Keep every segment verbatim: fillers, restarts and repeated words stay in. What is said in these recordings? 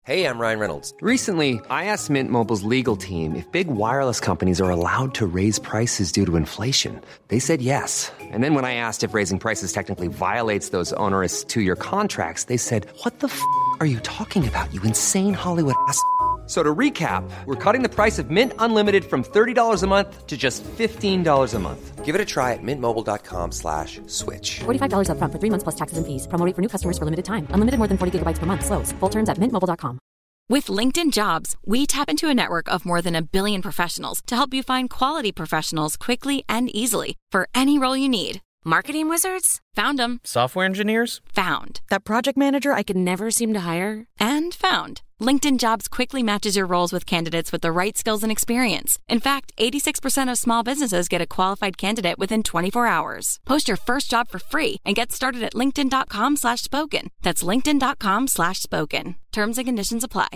Hey, I'm Ryan Reynolds. Recently, I asked Mint Mobile's legal team if big wireless companies are allowed to raise prices due to inflation. They said yes. And then when I asked if raising prices technically violates those onerous two-year contracts, they said, "What the f*** are you talking about, you insane Hollywood ass?" So to recap, we're cutting the price of Mint Unlimited from thirty dollars a month to just fifteen dollars a month. Give it a try at mintmobile.com slash switch. forty-five dollars up front for three months plus taxes and fees. Promo rate for new customers for limited time. Unlimited more than forty gigabytes per month. Slows full terms at mint mobile dot com. With LinkedIn Jobs, we tap into a network of more than a billion professionals to help you find quality professionals quickly and easily for any role you need. Marketing wizards? Found them. Software engineers? Found. That project manager I could never seem to hire? And found. LinkedIn Jobs quickly matches your roles with candidates with the right skills and experience. In fact, eighty-six percent of small businesses get a qualified candidate within twenty-four hours. Post your first job for free and get started at linkedin.com slash spoken. That's linkedin.com slash spoken. Terms and conditions apply.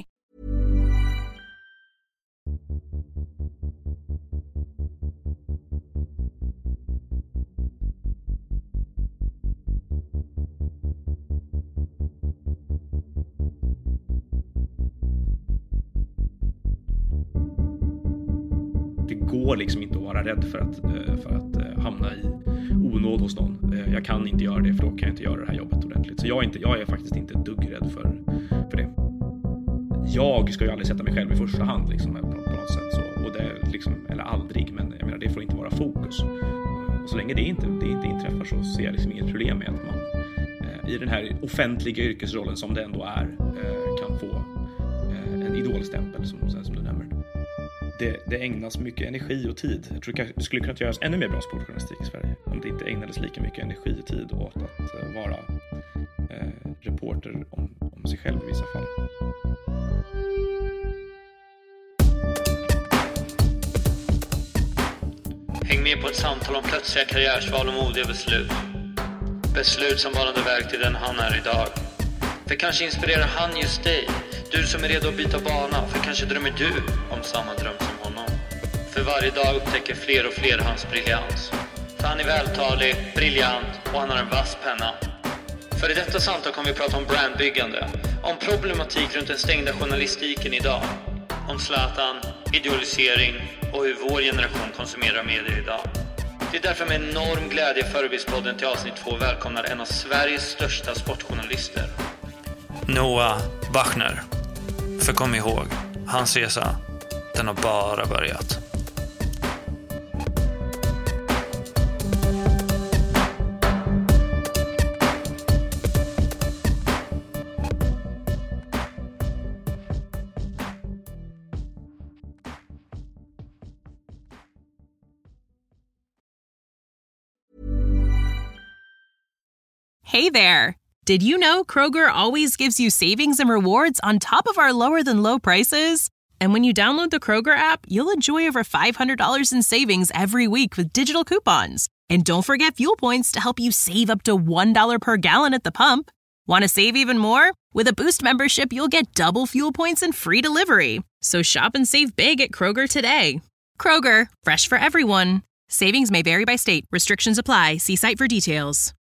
Det går liksom inte att vara rädd för att, för att hamna i onåd hos någon. Jag kan inte göra det, för då kan jag inte göra det här jobbet ordentligt. Så jag är, inte, jag är faktiskt inte duggrädd för, för det. Jag ska ju aldrig sätta mig själv i första hand liksom, på, på något sätt. Så, och det, liksom, eller aldrig, men jag menar, det får inte vara fokus. Och så länge det inte, det inte inträffar så ser jag liksom inget problem med att man eh, i den här offentliga yrkesrollen som det ändå är eh, kan få eh, en idolstämpel som, som du nämner. Det, det ägnas mycket energi och tid. Jag tror det skulle kunna göras ännu mer bra sportjournalistik i Sverige om det inte ägnades lika mycket energi och tid åt att uh, vara uh, reporter om, om sig själv i vissa fall. Häng med på ett samtal om plötsliga karriärsval och modiga beslut. Beslut som banade väg till den han är idag. För kanske inspirerar han just dig. Du som är redo att byta bana. För kanske drömmer du om samma dröm som honom. För varje dag upptäcker fler och fler hans briljans. För han är vältalig, briljant och han har en vass penna. För i detta samtal kommer vi prata om brandbyggande. Om problematik runt den stängda journalistiken idag. Om Zlatan, idealisering och hur vår generation konsumerar medier idag. Det är därför med enorm glädje Förebildspodden till avsnitt två välkomnar en av Sveriges största sportjournalister. Noah Bachner. För kom ihåg, hans resa, den har bara börjat. Hey there! Did you know Kroger always gives you savings and rewards on top of our lower-than-low prices? And when you download the Kroger app, you'll enjoy over five hundred dollars in savings every week with digital coupons. And don't forget fuel points to help you save up to one dollar per gallon at the pump. Want to save even more? With a Boost membership, you'll get double fuel points and free delivery. So shop and save big at Kroger today. Kroger, fresh for everyone. Savings may vary by state. Restrictions apply. See site for details.